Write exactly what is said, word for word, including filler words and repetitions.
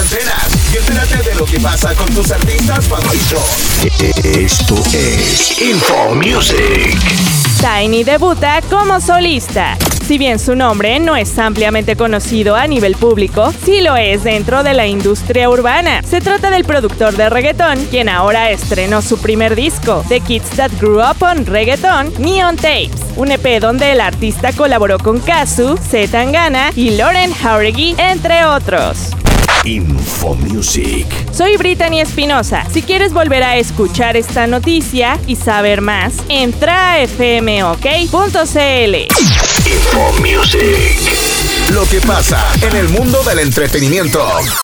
antenas y entérate de lo que pasa con tus artistas favoritos. Esto es Info Music. Tiny debuta como solista. Si bien su nombre no es ampliamente conocido a nivel público, sí lo es dentro de la industria urbana. Se trata del productor de reggaetón, quien ahora estrenó su primer disco, The Kids That Grew Up on Reggaeton, Neon Tapes, un E P donde el artista colaboró con Kazu, Z Tangana y Lauren Jauregui, entre otros. Info Music. Soy Brittany Espinosa. Si quieres volver a escuchar esta noticia y saber más, entra a f m o k punto c l. Info Music. Lo que pasa en el mundo del entretenimiento.